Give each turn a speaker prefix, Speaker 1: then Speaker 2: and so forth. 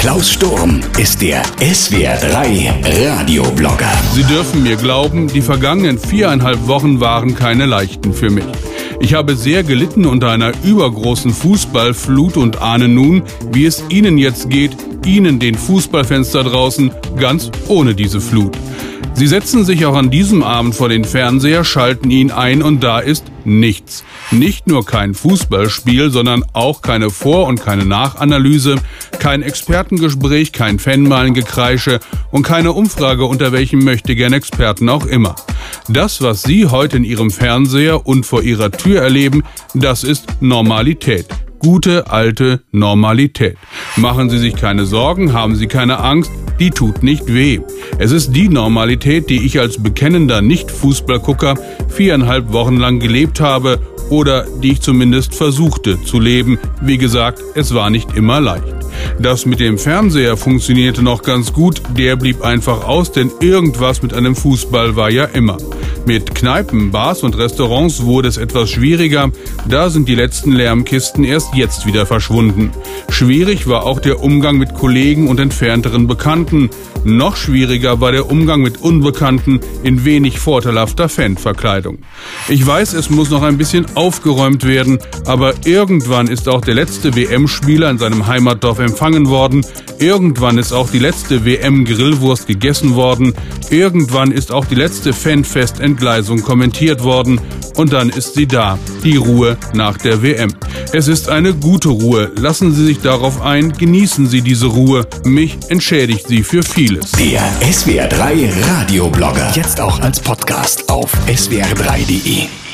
Speaker 1: Klaus Sturm ist der SWR3 Radioblogger.
Speaker 2: Sie dürfen mir glauben, die vergangenen 4,5 Wochen waren keine leichten für mich. Ich habe sehr gelitten unter einer übergroßen Fußballflut und ahne nun, wie es Ihnen jetzt geht, Ihnen, den Fußballfans da draußen, ganz ohne diese Flut. Sie setzen sich auch an diesem Abend vor den Fernseher, schalten ihn ein und da ist nichts. Nicht nur kein Fußballspiel, sondern auch keine Vor- und keine Nachanalyse, kein Expertengespräch, kein Fanmalengekreische und keine Umfrage unter welchem Möchtegern-Experten auch immer. Das, was Sie heute in Ihrem Fernseher und vor Ihrer Tür erleben, das ist Normalität. Gute, alte Normalität. Machen Sie sich keine Sorgen, haben Sie keine Angst, die tut nicht weh. Es ist die Normalität, die ich als bekennender Nicht-Fußballgucker 4,5 Wochen lang gelebt habe oder die ich zumindest versuchte zu leben. Wie gesagt, es war nicht immer leicht. Das mit dem Fernseher funktionierte noch ganz gut, der blieb einfach aus, denn irgendwas mit einem Fußball war ja immer. Mit Kneipen, Bars und Restaurants wurde es etwas schwieriger, da sind die letzten Lärmkisten erst jetzt wieder verschwunden. Schwierig war auch der Umgang mit Kollegen und entfernteren Bekannten. Noch schwieriger war der Umgang mit Unbekannten in wenig vorteilhafter Fanverkleidung. Ich weiß, es muss noch ein bisschen aufgeräumt werden, aber irgendwann ist auch der letzte WM-Spieler in seinem Heimatdorf empfangen worden. Irgendwann ist auch die letzte WM-Grillwurst gegessen worden. Irgendwann ist auch die letzte Fanfest-Entgleisung kommentiert worden. Und dann ist sie da, die Ruhe nach der WM. Es ist eine gute Ruhe. Lassen Sie sich darauf ein, genießen Sie diese Ruhe. Mich entschädigt sie für vieles.
Speaker 1: Der SWR3 Radioblogger. Jetzt auch als Podcast auf swr3.de.